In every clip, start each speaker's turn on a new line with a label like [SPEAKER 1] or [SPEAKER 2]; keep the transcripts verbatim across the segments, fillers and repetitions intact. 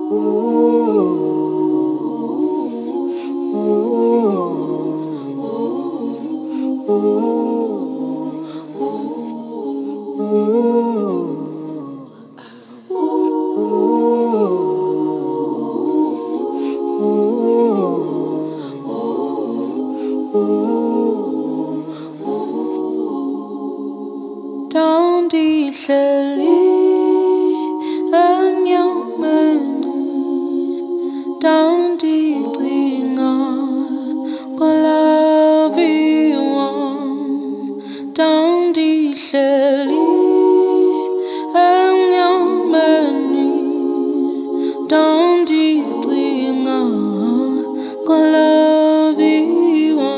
[SPEAKER 1] Down dihleli enyameni, down dicinga ngolaviwa, down dihleli enyameni, down dicinga ngolaviwa.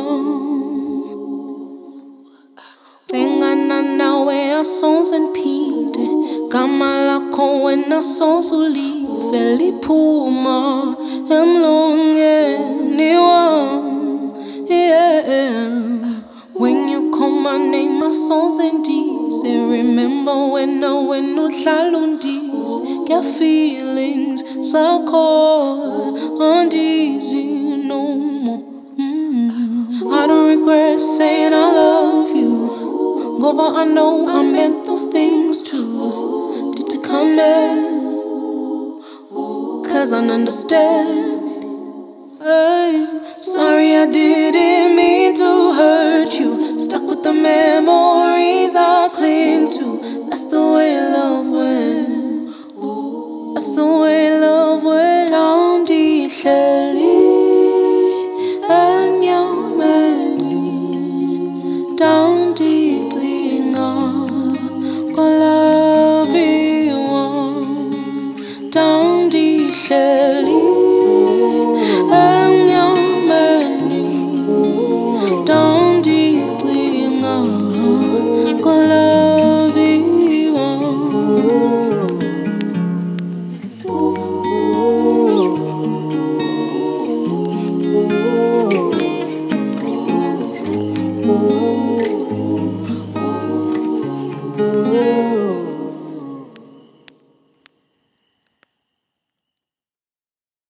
[SPEAKER 1] Tengana nawe asonzempide, gama lakho wena sonzulive liphuma emlonyeni wami, yeah. When you call my name asonzendise, remember when I went no hlalundise, get feelings sakho undizi no more. mm. I don't regret saying I love you, go, but I know I meant those things too. Did to come in, cause I understand. Hey, sorry I didn't mean to hurt you. Stuck with the memories I cling to. That's the way love went. That's the way love went. Down dihleli enyameni, down dicinga ngolaviwa, down dihleli